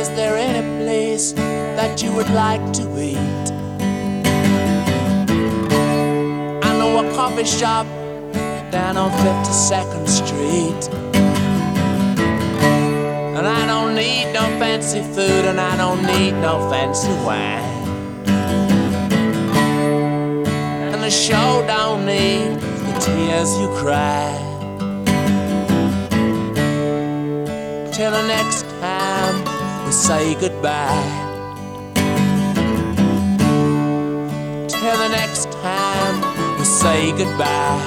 is there any place that you would like to eat? I know a coffee shop down on 52nd Street. And I don't need no fancy food, and I don't need no fancy wine. And the show don't need the tears you cry. Till the next time we say goodbye. Till the next time we say goodbye.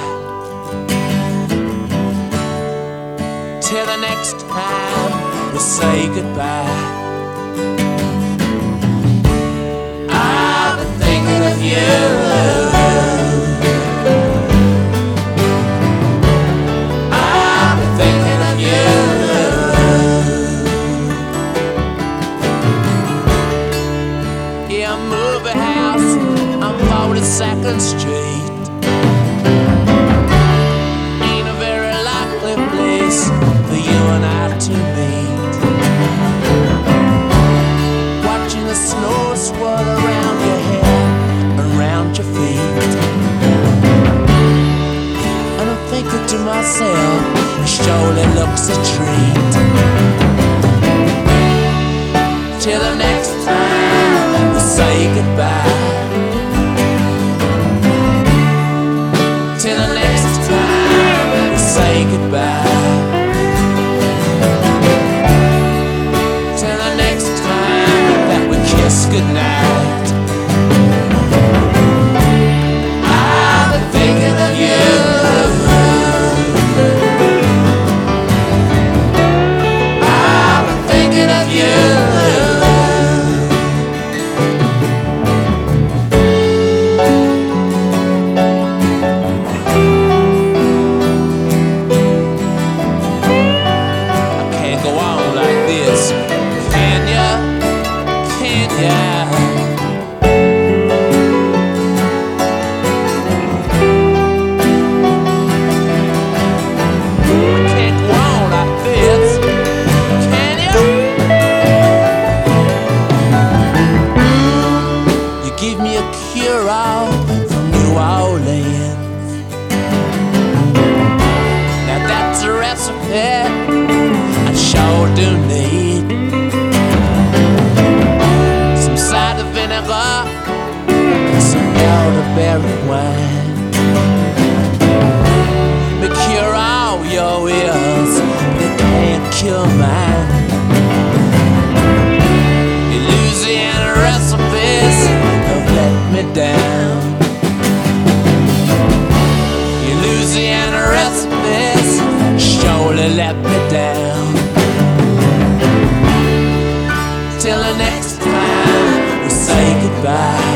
Till the next time we say goodbye. I've been thinking of you. I've been thinking of you. Yeah, a movie house on 42nd Street ain't a very likely place for you and I to meet. Watching the snow swirl around your head, around your feet. And I'm thinking to myself, it surely looks a treat. Till the next time we say goodbye. Till the next time we say goodbye. Till the next time that we kiss goodnight. I've been thinking of you. I've been thinking of you. Give me a cure-all from New Orleans. Now that's a recipe I sure do need. Some cider vinegar and some elderberry wine. Me cure all your ears, but it can't cure mine. Louisiana recipes let me down. Your Louisiana recipes surely let me down. Till the next time we say goodbye.